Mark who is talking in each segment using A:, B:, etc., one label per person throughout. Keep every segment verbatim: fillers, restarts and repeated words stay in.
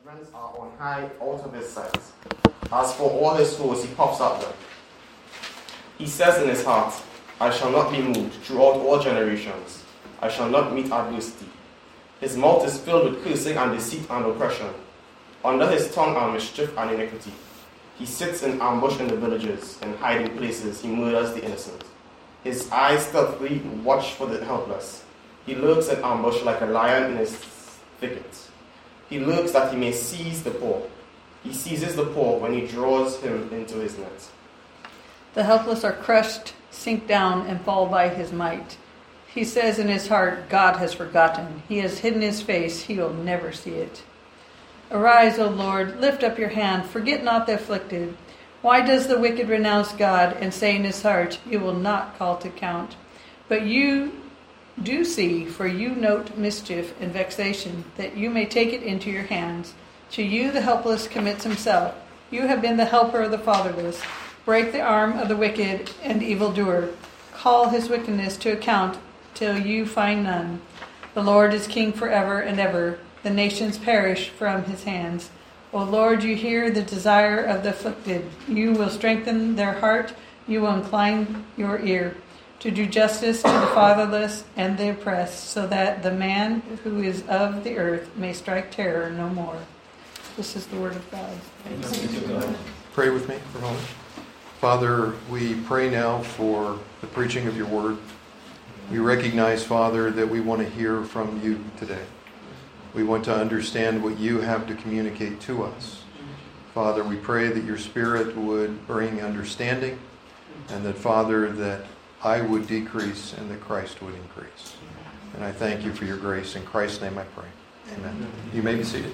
A: judgments are on high out of his sight. As for all his foes, he puffs up them. He says in his heart, I shall not be moved throughout all generations. I shall not meet adversity. His mouth is filled with cursing and deceit and oppression. Under his tongue are mischief and iniquity. He sits in ambush in the villages, in hiding places. He murders the innocent. His eyes stealthily watch for the helpless. He lurks in ambush like a lion in his thicket. He lurks that he may seize the poor. He seizes the poor when he draws him into his net.
B: The helpless are crushed, sink down, and fall by his might. He says in his heart, God has forgotten. He has hidden his face. He will never see it. Arise, O Lord, lift up your hand. Forget not the afflicted. Why does the wicked renounce God and say in his heart, you will not call to account? But you do see, for you note mischief and vexation, that you may take it into your hands. To you the helpless commits himself. You have been the helper of the fatherless. Break the arm of the wicked and evildoer. Call his wickedness to account till you find none. The Lord is king forever and ever. The nations perish from his hands. O Lord, you hear the desire of the afflicted. You will strengthen their heart. You will incline your ear to do justice to the fatherless and the oppressed, so that the man who is of the earth may strike terror no more. This is the word of God. Thanks be to God.
C: Pray with me for a moment. Father, we pray now for the preaching of your word. We recognize, Father, that we want to hear from you today. We want to understand what you have to communicate to us. Father, we pray that your Spirit would bring understanding, and that, Father, that I would decrease and that Christ would increase. And I thank you for your grace. In Christ's name I pray. Amen. You may be seated.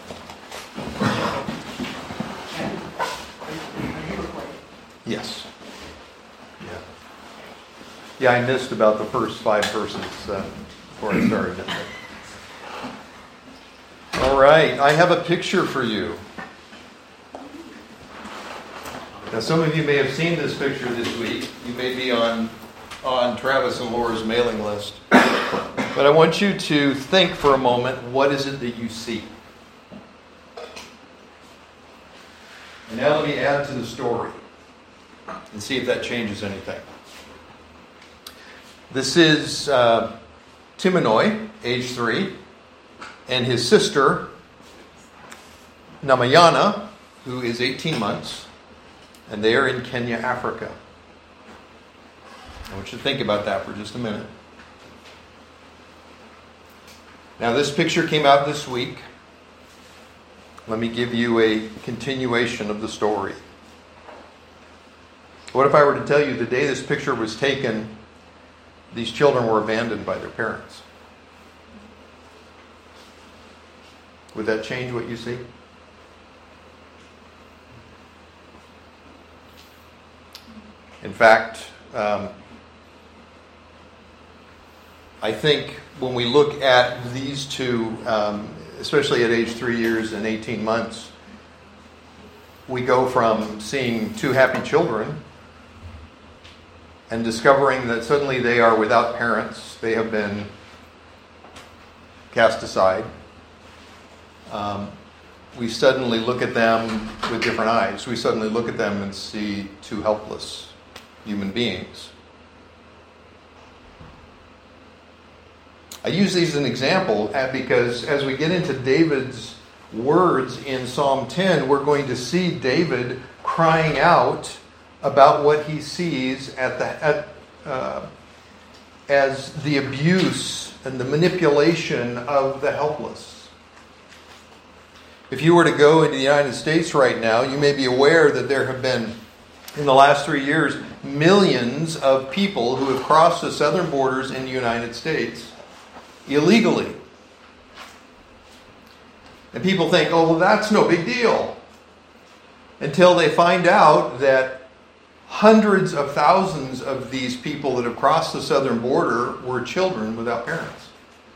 C: Yes. Yeah. Yeah, I missed about the first five verses uh, before I started. All right, I have a picture for you. Now, some of you may have seen this picture this week. You may be on, on Travis and Laura's mailing list. But I want you to think for a moment, what is it that you see? And now let me add to the story and see if that changes anything. This is uh, Timanoy, age three, and his sister, Namayana, who is eighteen months, and they are in Kenya, Africa. I want you to think about that for just a minute. Now, this picture came out this week. Let me give you a continuation of the story. What if I were to tell you the day this picture was taken, these children were abandoned by their parents? Would that change what you see? In fact, um, I think when we look at these two, um, especially at age three years and eighteen months, we go from seeing two happy children and discovering that suddenly they are without parents. They have been cast aside. Um, we suddenly look at them with different eyes. We suddenly look at them and see two helpless human beings. I use these as an example because as we get into David's words in Psalm ten, we're going to see David crying out about what he sees at the at, uh, as the abuse and the manipulation of the helpless. If you were to go into the United States right now, you may be aware that there have been, in the last three years, millions of people who have crossed the southern borders in the United States illegally. And people think, oh, well, that's no big deal. Until they find out that hundreds of thousands of these people that have crossed the southern border were children without parents.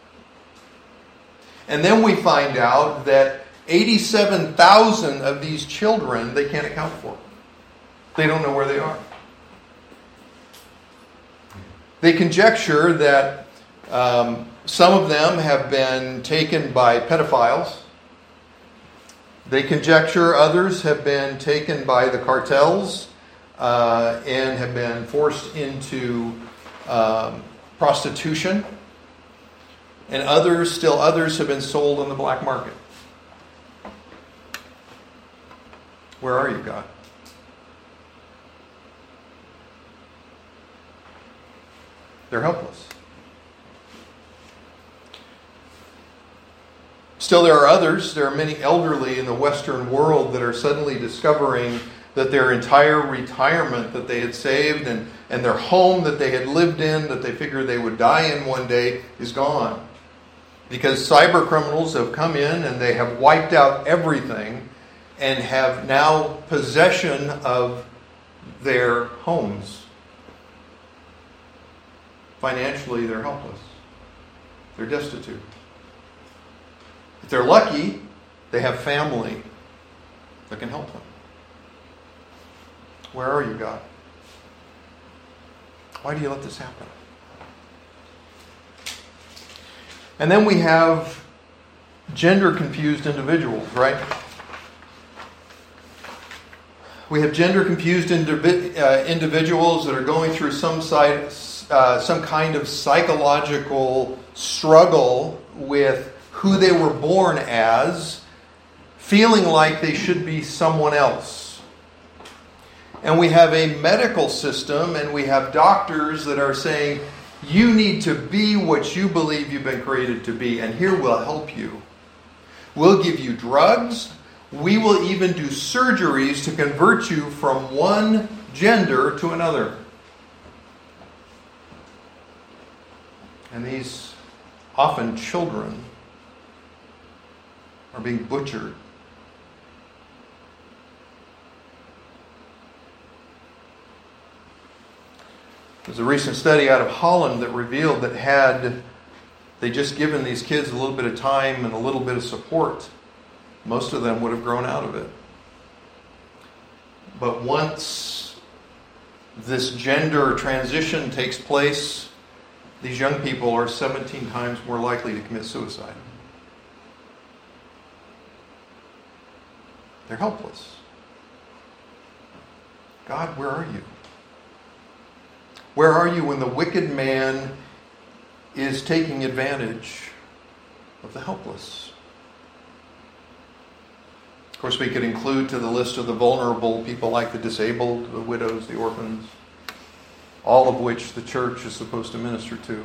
C: And then we find out that eighty-seven thousand of these children they can't account for. They don't know where they are. They conjecture that um, some of them have been taken by pedophiles They conjecture others have been taken by the cartels uh, and have been forced into um, prostitution. And others, still others, have been sold on the black market. Where are you, God? They're helpless. Still, there are others. There are many elderly in the Western world that are suddenly discovering that their entire retirement that they had saved and, and their home that they had lived in, that they figured they would die in one day, is gone. Because cyber criminals have come in and they have wiped out everything and have now possession of their homes. Financially, they're helpless. They're destitute. If they're lucky, they have family that can help them. Where are you, God? Why do you let this happen? And then we have gender-confused individuals, right? We have gender-confused indivi- uh, individuals that are going through some side, uh, some kind of psychological struggle with who they were born as, feeling like they should be someone else. And we have a medical system and we have doctors that are saying, you need to be what you believe you've been created to be, and here we'll help you. We'll give you drugs. We will even do surgeries to convert you from one gender to another. And these often children are being butchered. There's a recent study out of Holland that revealed that had they just given these kids a little bit of time and a little bit of support, most of them would have grown out of it. But once this gender transition takes place, these young people are seventeen times more likely to commit suicide. They're helpless. God, where are you? Where are you when the wicked man is taking advantage of the helpless? Of course, we could include to the list of the vulnerable people like the disabled, the widows, the orphans, all of which the church is supposed to minister to.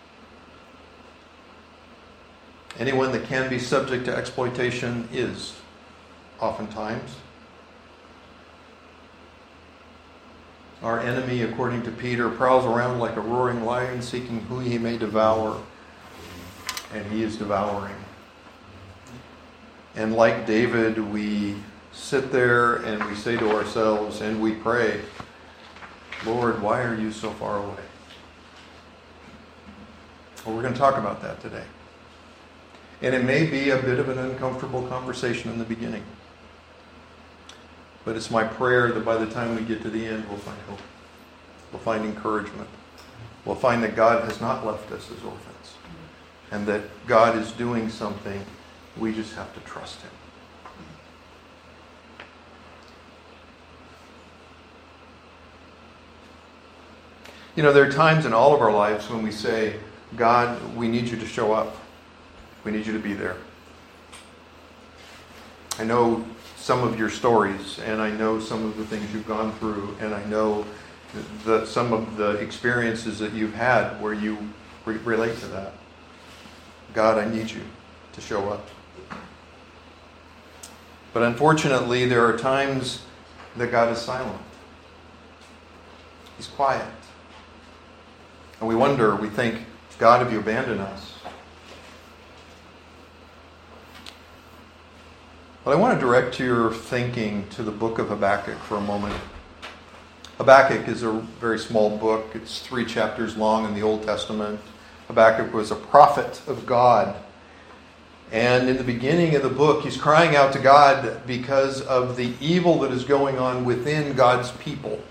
C: Anyone that can be subject to exploitation is, oftentimes. Our enemy, according to Peter, prowls around like a roaring lion seeking who he may devour, and he is devouring. And like David, we sit there and we say to ourselves and we pray, Lord, why are you so far away? Well, we're going to talk about that today. And it may be a bit of an uncomfortable conversation in the beginning. But it's my prayer that by the time we get to the end, we'll find hope. We'll find encouragement. We'll find that God has not left us as orphans. And that God is doing something. We just have to trust Him. You know, there are times in all of our lives when we say, God, we need you to show up. We need you to be there. I know some of your stories, and I know some of the things you've gone through, and I know the, some of the experiences that you've had where you re- relate to that. God, I need you to show up. But unfortunately, there are times that God is silent. He's quiet. And we wonder, we think, God, have you abandoned us? But I want to direct your thinking to the book of Habakkuk for a moment. Habakkuk is a very small book. It's three chapters long in the Old Testament. Habakkuk was a prophet of God. And in the beginning of the book, he's crying out to God because of the evil that is going on within God's people.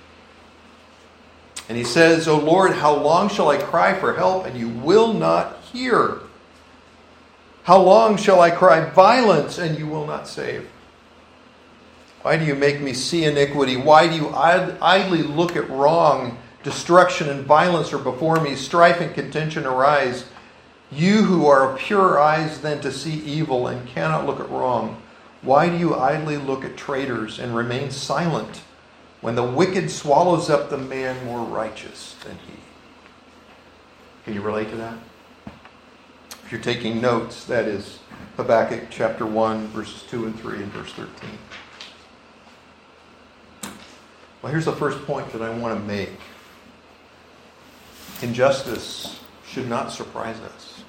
C: And he says, O Lord, how long shall I cry for help, and you will not hear? How long shall I cry violence, and you will not save? Why do you make me see iniquity? Why do you idly look at wrong? Destruction and violence are before me. Strife and contention arise. You who are of purer eyes than to see evil and cannot look at wrong. Why do you idly look at traitors and remain silent when the wicked swallows up the man more righteous than he? Can you relate to that? If you're taking notes, that is Habakkuk chapter one, verses two and three and verse thirteen. Well, here's the first point that I want to make. Injustice should not surprise us.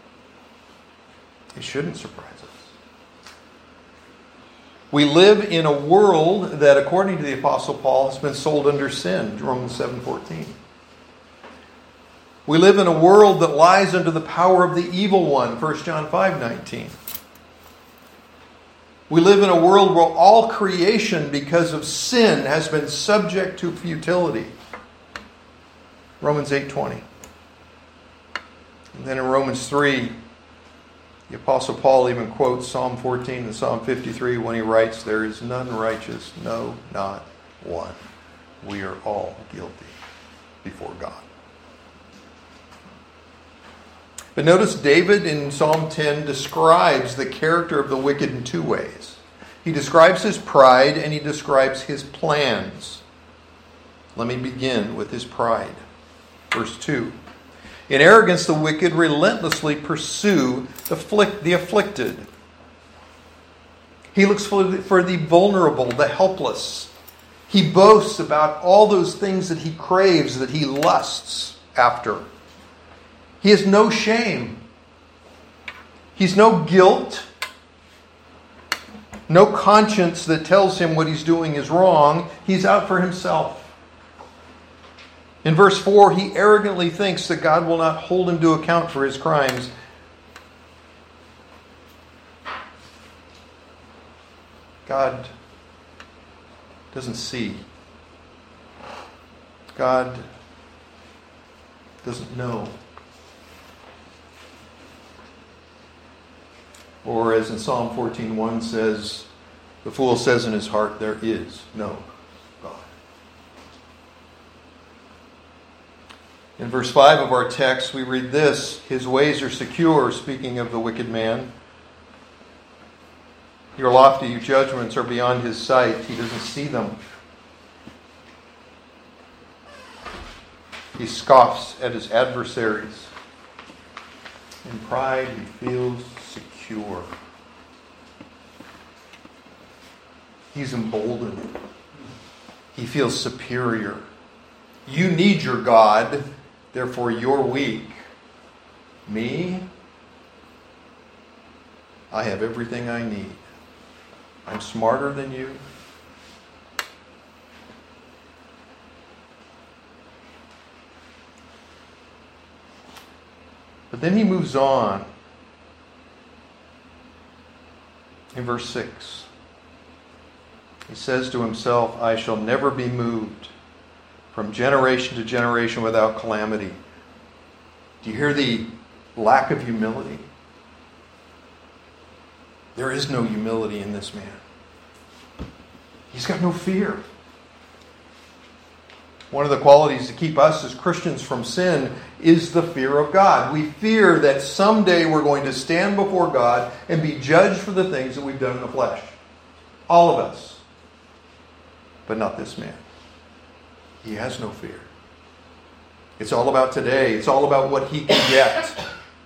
C: It shouldn't surprise us. We live in a world that, according to the Apostle Paul, has been sold under sin, Romans seven fourteen. We live in a world that lies under the power of the evil one, First John five nineteen. We live in a world where all creation, because of sin, has been subject to futility. Romans eight twenty. And then in Romans three, the Apostle Paul even quotes Psalm fourteen and Psalm fifty-three when he writes, "There is none righteous, no, not one. We are all guilty before God." But notice David in Psalm ten describes the character of the wicked in two ways. He describes his pride and he describes his plans. Let me begin with his pride. Verse two. In arrogance, the wicked relentlessly pursue the afflicted. He looks for the vulnerable, the helpless. He boasts about all those things that he craves, that he lusts after. He has no shame. He's no guilt. No conscience that tells him what he's doing is wrong. He's out for himself. In verse four, he arrogantly thinks that God will not hold him to account for his crimes. God doesn't see. God doesn't know. Or as in Psalm fourteen one says, the fool says in his heart, there is no God. In verse five of our text, we read this: his ways are secure, speaking of the wicked man. Your lofty judgments are beyond his sight. He doesn't see them. He scoffs at his adversaries. In pride, he feels secure. He's emboldened. He feels superior. You need your God, therefore you're weak. Me? I have everything I need. I'm smarter than you. But then he moves on. In verse six, he says to himself, I shall never be moved from generation to generation without calamity. Do you hear the lack of humility? There is no humility in this man. He's got no fear. One of the qualities to keep us as Christians from sin is the fear of God. We fear that someday we're going to stand before God and be judged for the things that we've done in the flesh. All of us. But not this man. He has no fear. It's all about today. It's all about what he can get.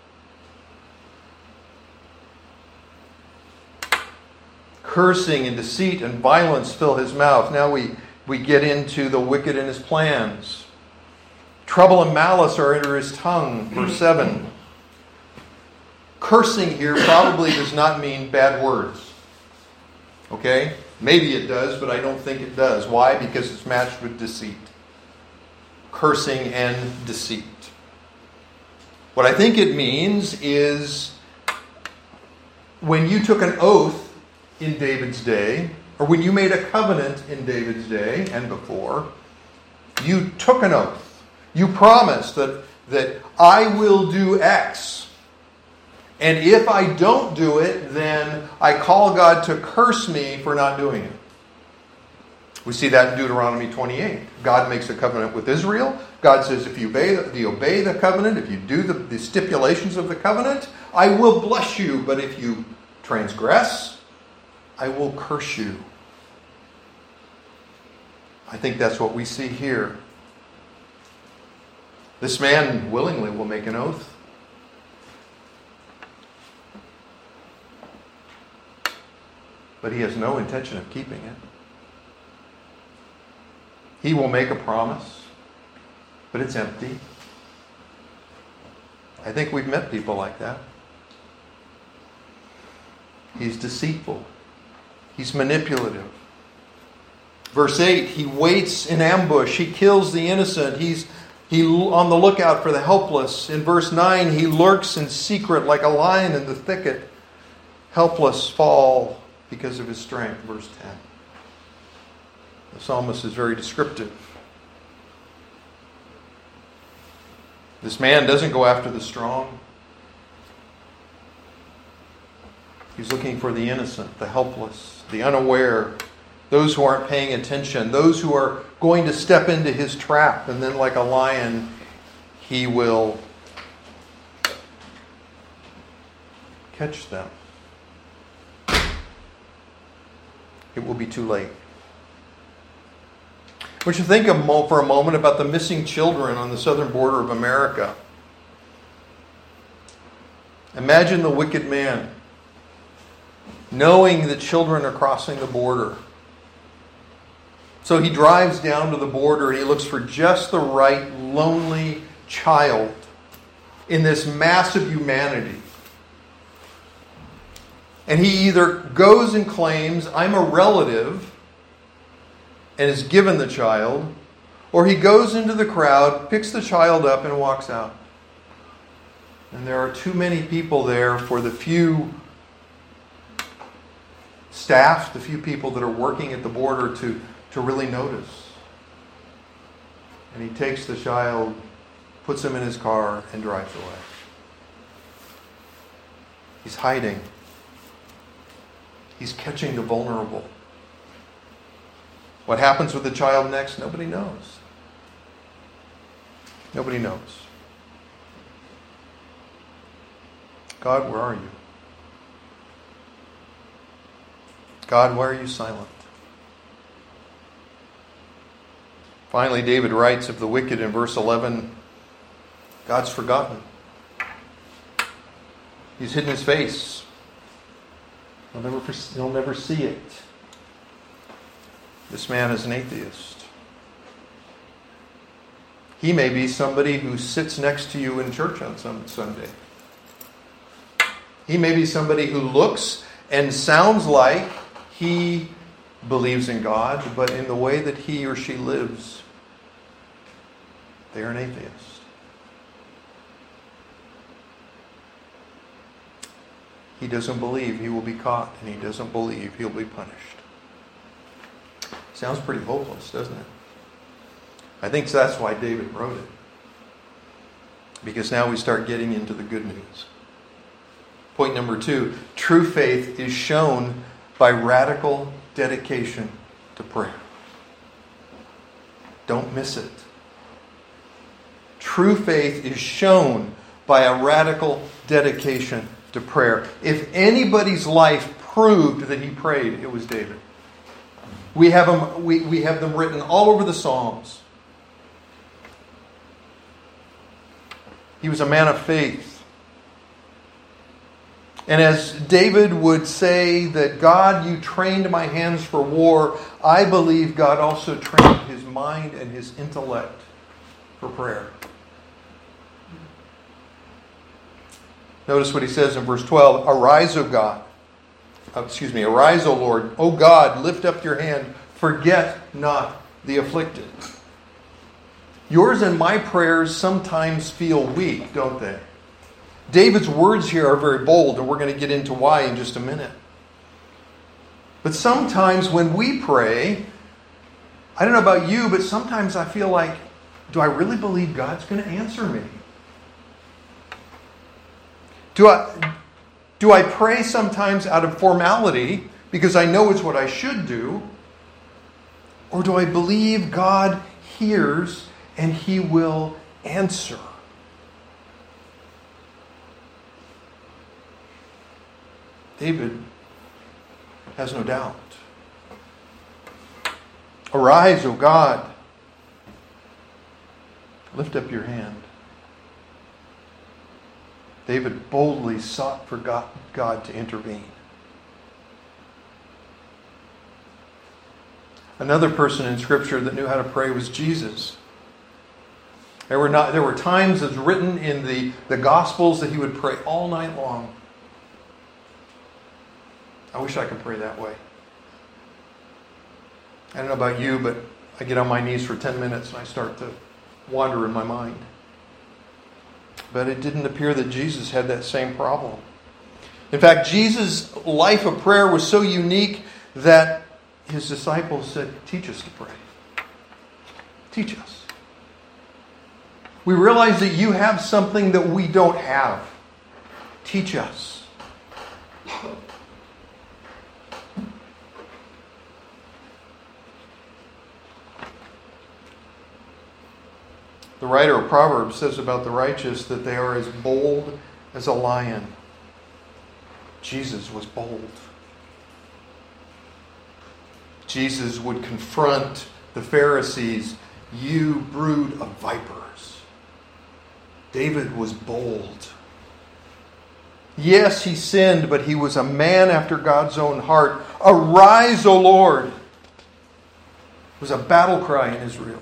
C: Cursing and deceit and violence fill his mouth. Now we, we get into the wicked and his plans. Trouble and malice are under his tongue. Verse seven. Cursing here probably does not mean bad words. Okay? Maybe it does, but I don't think it does. Why? Because it's matched with deceit. Cursing and deceit. What I think it means is when you took an oath in David's day, or when you made a covenant in David's day and before, you took an oath. You promised that, that I will do X. And if I don't do it, then I call God to curse me for not doing it. We see that in Deuteronomy twenty-eight. God makes a covenant with Israel. God says, if you obey the, if you obey the covenant, if you do the, the stipulations of the covenant, I will bless you. But if you transgress, I will curse you. I think that's what we see here. This man willingly will make an oath. But he has no intention of keeping it. He will make a promise, but it's empty. I think we've met people like that. He's deceitful. He's manipulative. Verse eight, he waits in ambush. He kills the innocent. He's he on the lookout for the helpless. In verse nine, he lurks in secret like a lion in the thicket. Helpless fall because of his strength. Verse ten. The psalmist is very descriptive. This man doesn't go after the strong. He's looking for the innocent, the helpless, the unaware, those who aren't paying attention, those who are going to step into his trap, and then like a lion, he will catch them. It will be too late. We should think for a moment about the missing children on the southern border of America. Imagine the wicked man knowing that children are crossing the border. So he drives down to the border and he looks for just the right lonely child in this mass of humanity. And he either goes and claims, I'm a relative, and is given the child, or he goes into the crowd, picks the child up, and walks out. And there are too many people there for the few staff, the few people that are working at the border to, to really notice. And he takes the child, puts him in his car, and drives away. He's hiding. He's catching the vulnerable. What happens with the child next? Nobody knows. Nobody knows. God, where are you? God, why are you silent? Finally, David writes of the wicked in verse eleven, God's forgotten. He's hidden his face. He'll never, he'll never see it. This man is an atheist. He may be somebody who sits next to you in church on some Sunday. He may be somebody who looks and sounds like he believes in God, but in the way that he or she lives, they are an atheist. He doesn't believe he will be caught, and he doesn't believe he'll be punished. Sounds pretty hopeless, doesn't it? I think that's why David wrote it. Because now we start getting into the good news. Point number two, true faith is shown by radical dedication to prayer. Don't miss it. True faith is shown by a radical dedication to prayer. If anybody's life proved that he prayed, it was David. We have them, we, we have them written all over the Psalms. He was a man of faith. And as David would say that God, you trained my hands for war, I believe God also trained his mind and his intellect for prayer. Notice what he says in verse twelve, Arise, O God. Oh, excuse me, arise, O Lord. O God, lift up your hand. Forget not the afflicted. Yours and my prayers sometimes feel weak, don't they? David's words here are very bold, and we're going to get into why in just a minute. But sometimes when we pray, I don't know about you, but sometimes I feel like, do I really believe God's going to answer me? Do I, Do I pray sometimes out of formality because I know it's what I should do? Or do I believe God hears and He will answer? David has no doubt. Arise, O God. Lift up your hand. David boldly sought for God, God to intervene. Another person in Scripture that knew how to pray was Jesus. There were not, there were times as written in the, the Gospels that he would pray all night long. I wish I could pray that way. I don't know about you, but I get on my knees for ten minutes and I start to wander in my mind. But it didn't appear that Jesus had that same problem. In fact, Jesus' life of prayer was so unique that his disciples said, teach us to pray. Teach us. We realize that you have something that we don't have. Teach us. The writer of Proverbs says about the righteous that they are as bold as a lion. Jesus was bold. Jesus would confront the Pharisees, you brood of vipers. David was bold. Yes, he sinned, but he was a man after God's own heart. Arise, O Lord! It was a battle cry in Israel.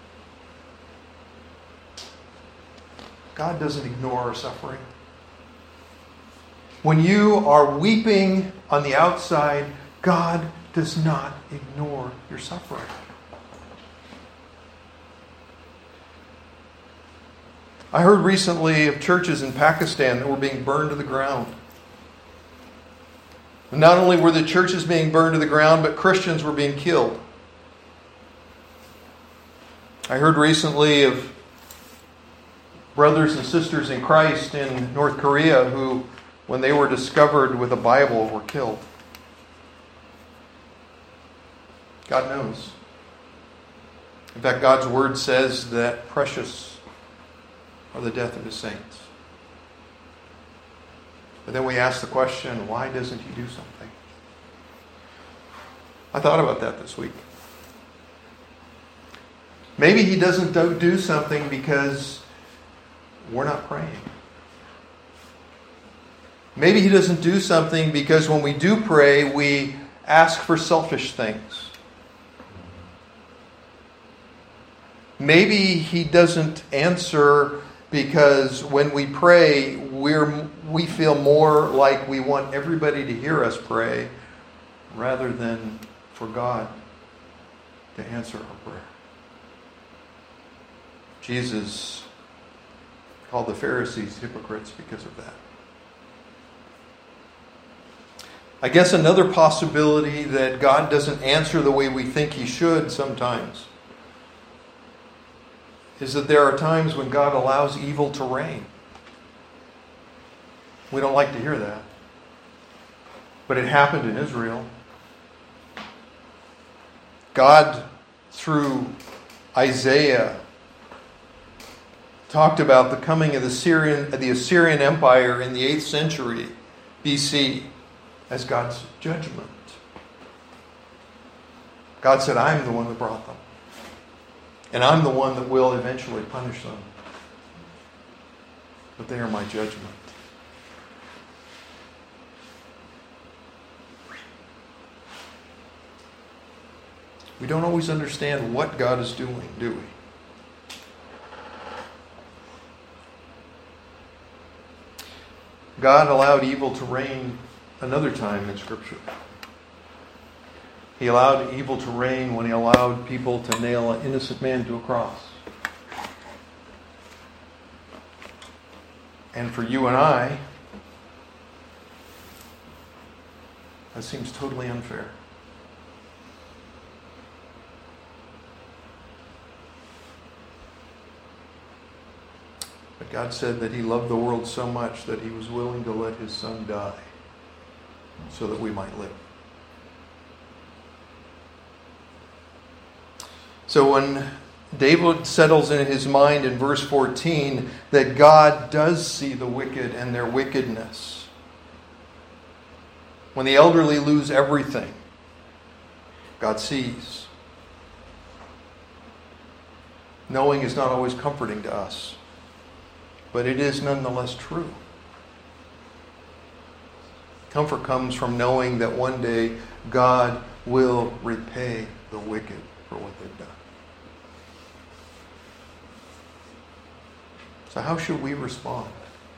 C: God doesn't ignore our suffering. When you are weeping on the outside, God does not ignore your suffering. I heard recently of churches in Pakistan that were being burned to the ground. And not only were the churches being burned to the ground, but Christians were being killed. I heard recently of brothers and sisters in Christ in North Korea who, when they were discovered with a Bible, were killed. God knows. In fact, God's Word says that precious are the death of His saints. But then we ask the question, why doesn't He do something? I thought about that this week. Maybe He doesn't do something because we're not praying. Maybe He doesn't do something because when we do pray, we ask for selfish things. Maybe He doesn't answer because when we pray, we're, we feel more like we want everybody to hear us pray rather than for God to answer our prayer. Jesus called the Pharisees hypocrites because of that. I guess another possibility that God doesn't answer the way we think He should sometimes is that there are times when God allows evil to reign. We don't like to hear that. But it happened in Israel. God, through Isaiah, talked about the coming of the Syrian, the Assyrian Empire in the eighth century B C as God's judgment. God said, I'm the one that brought them. And I'm the one that will eventually punish them. But they are my judgment. We don't always understand what God is doing, do we? God allowed evil to reign another time in Scripture. He allowed evil to reign when He allowed people to nail an innocent man to a cross. And for you and I, that seems totally unfair. But God said that He loved the world so much that He was willing to let His Son die so that we might live. So when David settles in his mind in verse fourteen that God does see the wicked and their wickedness, when the elderly lose everything, God sees. Knowing is not always comforting to us, but it is nonetheless true. Comfort comes from knowing that one day God will repay the wicked for what they've done. So how should we respond?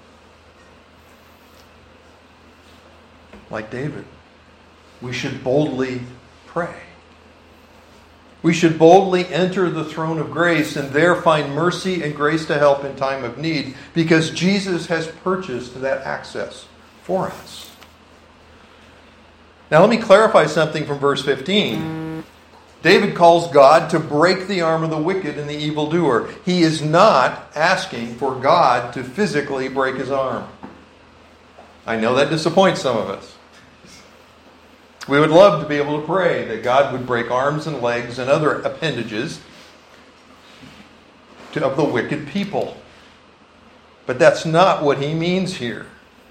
C: Like David, we should boldly pray. We should boldly enter the throne of grace and there find mercy and grace to help in time of need, because Jesus has purchased that access for us. Now let me clarify something from verse fifteen. David calls God to break the arm of the wicked and the evildoer. He is not asking for God to physically break his arm. I know that disappoints some of us. We would love to be able to pray that God would break arms and legs and other appendages to, of the wicked people. But that's not what he means here.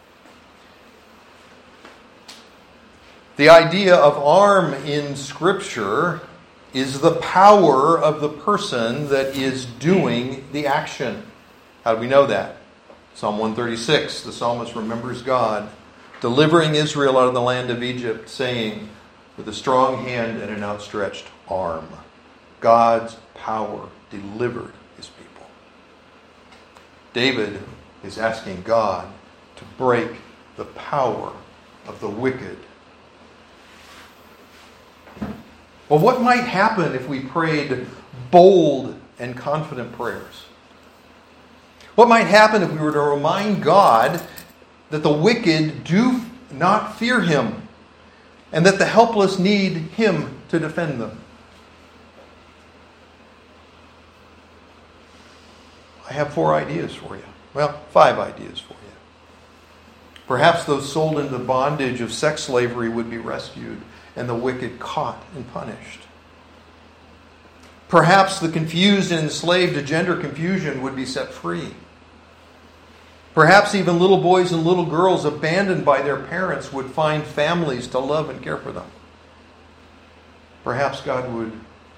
C: The idea of arm in Scripture is the power of the person that is doing the action. How do we know that? Psalm one thirty-six, the psalmist remembers God delivering Israel out of the land of Egypt, saying, with a strong hand and an outstretched arm, God's power delivered his people. David is asking God to break the power of the wicked. Well, what might happen if we prayed bold and confident prayers? What might happen if we were to remind God that the wicked do not fear Him and that the helpless need Him to defend them? I have four ideas for you. Well, five ideas for you. Perhaps those sold into bondage of sex slavery would be rescued and the wicked caught and punished. Perhaps the confused and enslaved to gender confusion would be set free. Perhaps even little boys and little girls abandoned by their parents would find families to love and care for them. Perhaps God would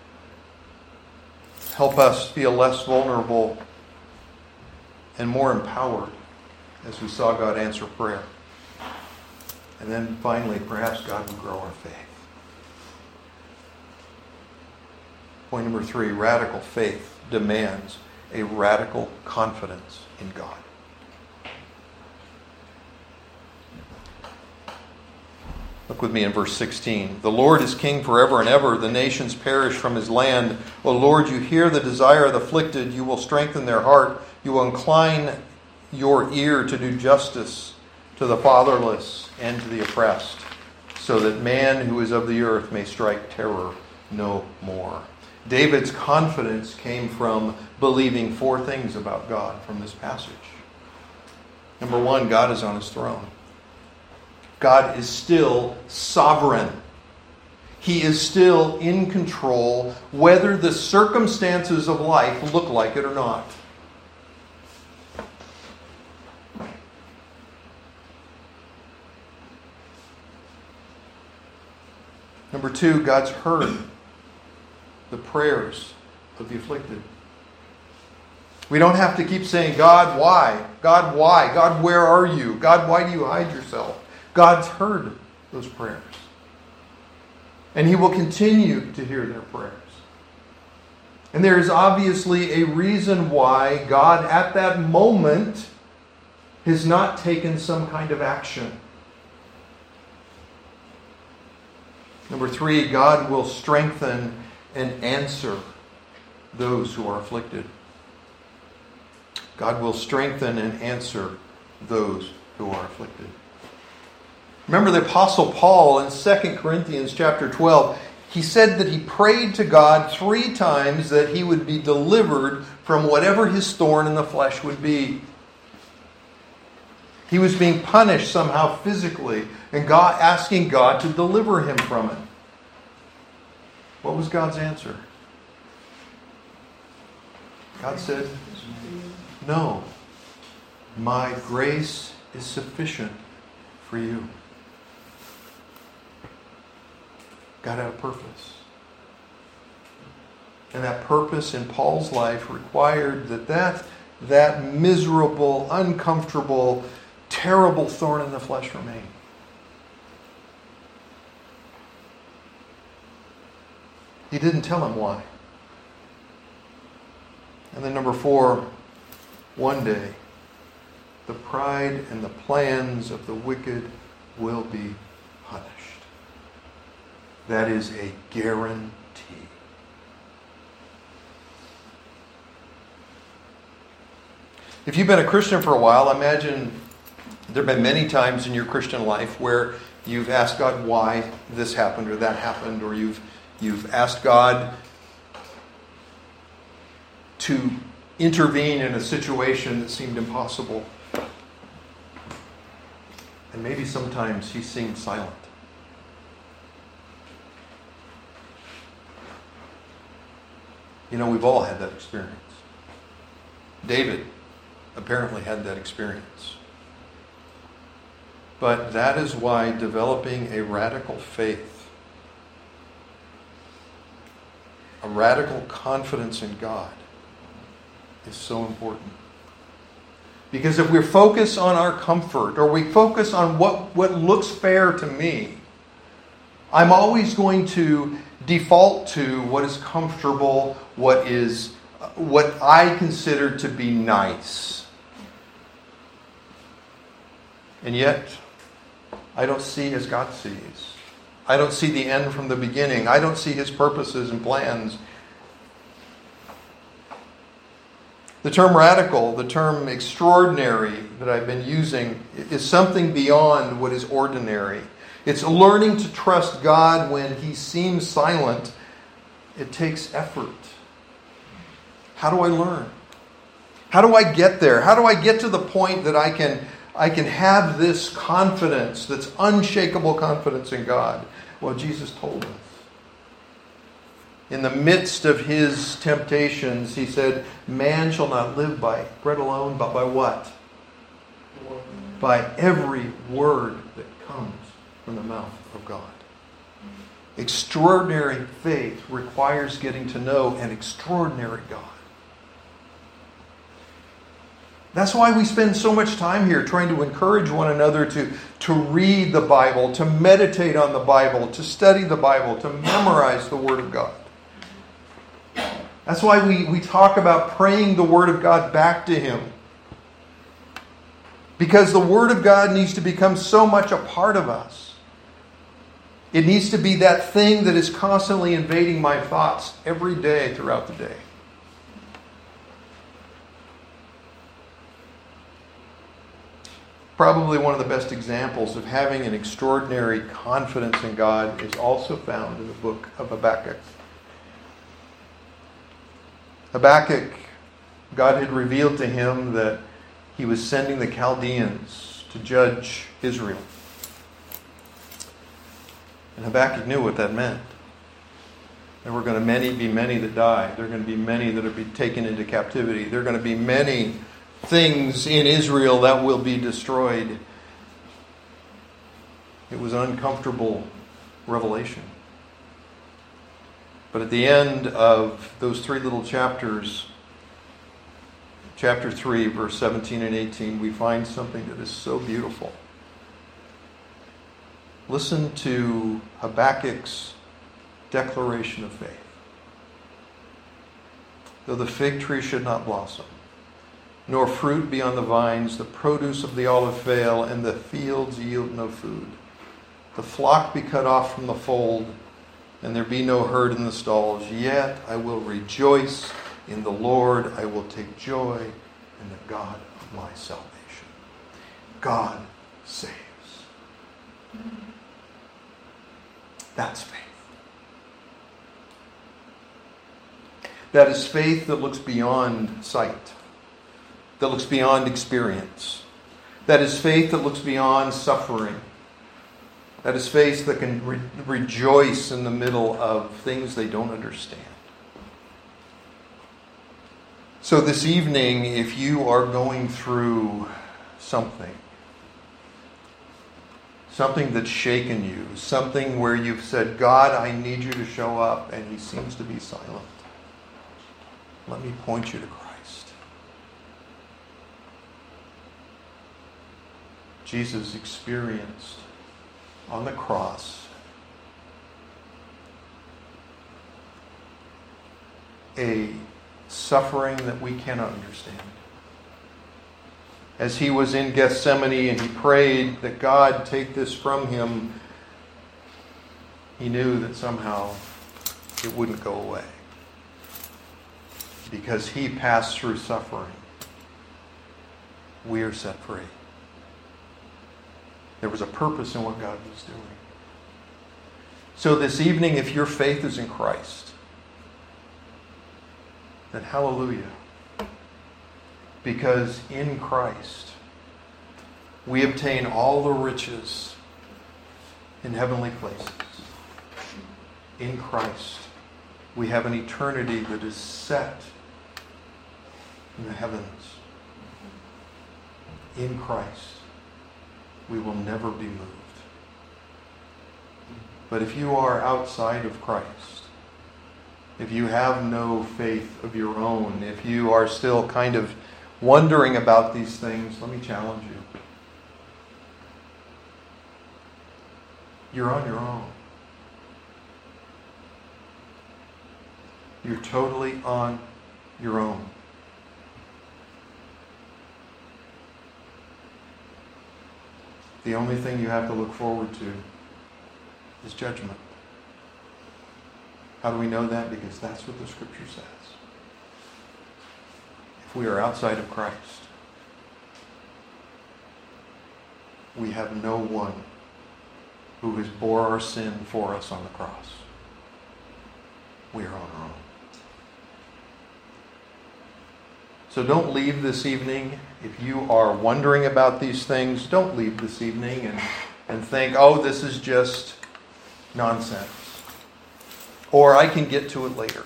C: help us feel less vulnerable and more empowered as we saw God answer prayer. And then finally, perhaps God would grow our faith. Point number three, radical faith demands a radical confidence in God. Look with me in verse sixteen. The Lord is king forever and ever. The nations perish from his land. O Lord, you hear the desire of the afflicted. You will strengthen their heart. You will incline your ear to do justice to the fatherless and to the oppressed, so that man who is of the earth may strike terror no more. David's confidence came from believing four things about God from this passage. Number one, God is on his throne. God is still sovereign. He is still in control, whether the circumstances of life look like it or not. Number two, God's heard the prayers of the afflicted. We don't have to keep saying, God, why? God, why? God, where are you? God, why do you hide yourself? God's heard those prayers. And He will continue to hear their prayers. And there is obviously a reason why God at that moment has not taken some kind of action. Number three, God will strengthen and answer those who are afflicted. God will strengthen and answer those who are afflicted. Remember the Apostle Paul in Second Corinthians chapter twelve, he said that he prayed to God three times that he would be delivered from whatever his thorn in the flesh would be. He was being punished somehow physically, and God asking God to deliver him from it. What was God's answer? God said, "No, my grace is sufficient for you." God had a purpose. And that purpose in Paul's life required that that, that miserable, uncomfortable, terrible thorn in the flesh remain. He didn't tell him why. And then number four, one day, the pride and the plans of the wicked will be punished. That is a guarantee. If you've been a Christian for a while, imagine there have been many times in your Christian life where you've asked God why this happened or that happened, or you've you've asked God to intervene in a situation that seemed impossible. And maybe sometimes He seemed silent. You know, we've all had that experience. David apparently had that experience. But that is why developing a radical faith, a radical confidence in God, is so important. Because if we focus on our comfort, or we focus on what, what looks fair to me, I'm always going to default to what is comfortable, what is what I consider to be nice. And yet, I don't see as God sees. I don't see the end from the beginning. I don't see His purposes and plans. The term radical, the term extraordinary that I've been using is something beyond what is ordinary. It's learning to trust God when He seems silent. It takes effort. How do I learn? How do I get there? How do I get to the point that I can I can have this confidence, that's unshakable confidence in God? Well, Jesus told us. In the midst of His temptations, He said, "Man shall not live by bread alone, but by what? By every word that comes from the mouth of God." Extraordinary faith requires getting to know an extraordinary God. That's why we spend so much time here trying to encourage one another to, to read the Bible, to meditate on the Bible, to study the Bible, to memorize the Word of God. That's why we, we talk about praying the Word of God back to Him. Because the Word of God needs to become so much a part of us. It needs to be that thing that is constantly invading my thoughts every day throughout the day. Probably one of the best examples of having an extraordinary confidence in God is also found in the book of Habakkuk. Habakkuk, God had revealed to him that He was sending the Chaldeans to judge Israel. And Habakkuk knew what that meant. There were going to many be many that die. There are going to be many that will be taken into captivity. There are going to be many things in Israel that will be destroyed. It was an uncomfortable revelation. But at the end of those three little chapters, chapter three, verse seventeen and eighteen, we find something that is so beautiful. Listen to Habakkuk's declaration of faith. Though the fig tree should not blossom, nor fruit be on the vines, the produce of the olive fail, and the fields yield no food, the flock be cut off from the fold, and there be no herd in the stalls, yet I will rejoice in the Lord. I will take joy in the God of my salvation. God saves. That's faith. That is faith that looks beyond sight, that looks beyond experience. That is faith that looks beyond suffering. That is faith that can re- rejoice in the middle of things they don't understand. So this evening, if you are going through something, something that's shaken you, something where you've said, God, I need you to show up, and he seems to be silent, let me point you to Christ. Jesus experienced on the cross a suffering that we cannot understand. As he was in Gethsemane and he prayed that God take this from him, he knew that somehow it wouldn't go away. Because he passed through suffering, we are set free. There was a purpose in what God was doing. So this evening, if your faith is in Christ, then hallelujah. Because in Christ, we obtain all the riches in heavenly places. In Christ, we have an eternity that is set in the heavens. In Christ, we will never be moved. But if you are outside of Christ, if you have no faith of your own, if you are still kind of wondering about these things, let me challenge you. You're on your own. You're totally on your own. The only thing you have to look forward to is judgment. How do we know that? Because that's what the Scripture says. If we are outside of Christ, we have no one who has bore our sin for us on the cross. We are on our own. So don't leave this evening. If you are wondering about these things, don't leave this evening and, and think, oh, this is just nonsense. Or I can get to it later.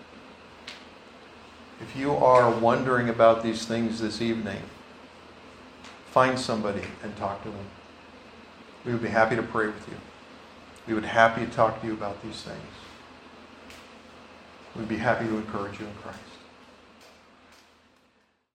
C: If you are wondering about these things this evening, find somebody and talk to them. We would be happy to pray with you. We would be happy to talk to you about these things. We'd be happy to encourage you in Christ.